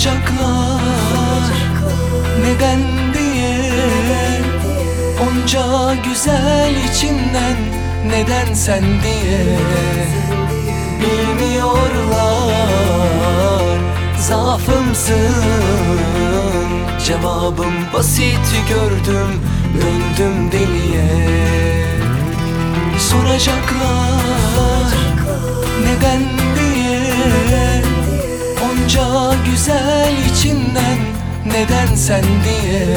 Soracaklar neden diye, onca güzel içinden neden sen diye. Bilmiyorlar zaafımsın, cevabım basit gördüm, döndüm deliye. Soracaklar neden diye, onca güzel içinden neden sen diye.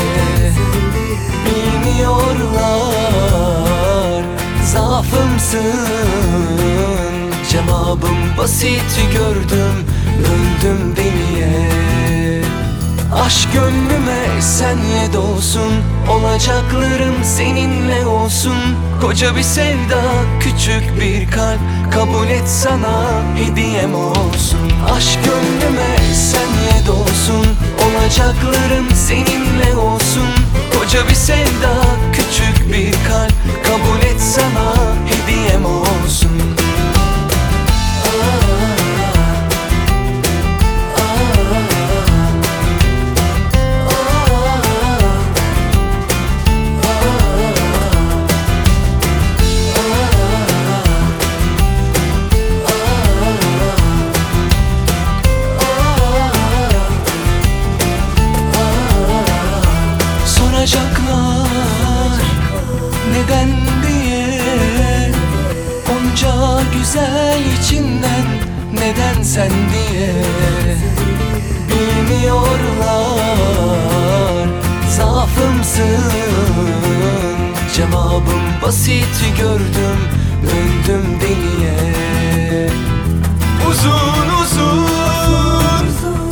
Bilmiyorlar zaafımsın, cevabım basit gördüm, döndüm deliye. Aşk gönlüme sen ye dolsun, olacaklarım seninle olsun. Koca bir sevda, küçük bir kalp, kabul et sana hediyem olsun. Aşk gönlüme sen ye dolsun, olacaklarım seninle olsun. Koca bir sevda, küçük bir kalp, kabul et sana hediyem olsun. Soracaklar neden diye, onca güzel içinden neden sen diye. Bilmiyorlar zaafımsın, cevabım basit gördüm, döndüm deliye. Uzun uzun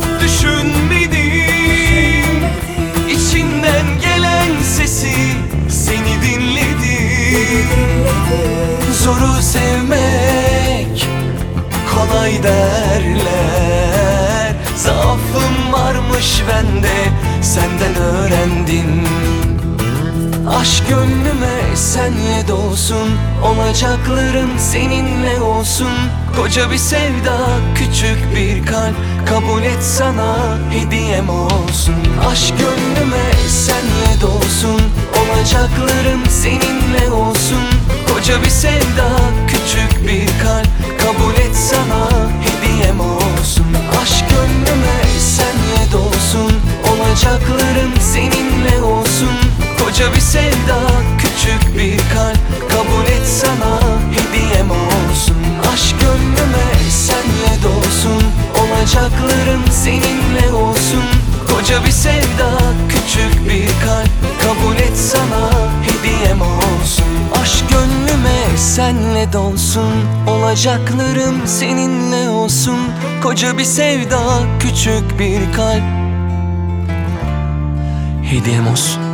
düşünmedim, içinden gelen sesi seni dinledim. Zoru sevmek kolay derler, zaafım varmış bende, senden öğrendim. Aşk gönlüme sen ye dolsun, olacaklarım seninle olsun. Koca bir sevda, küçük bir kalp, kabul et sana hediyem olsun. Aşk gönlüme sen ye dolsun, olacaklarım seninle olsun. Koca bir sevda, küçük bir kalp, kabul et sana hediyem olsun. Aşk gönlüme sen ye dolsun, olacaklarım seninle olsun. Koca bir sevda, küçük bir kalp, kabul et sana hediyem olsun. Aşk gönlüme sen ye dolsun, olacaklarım seninle olsun. Koca bir sevda, küçük bir kalp, kabul et sana hediyem olsun. Aşk gönlüme senle dolsun, olacaklarım seninle olsun. Koca bir sevda, küçük bir kalp, hediyem olsun.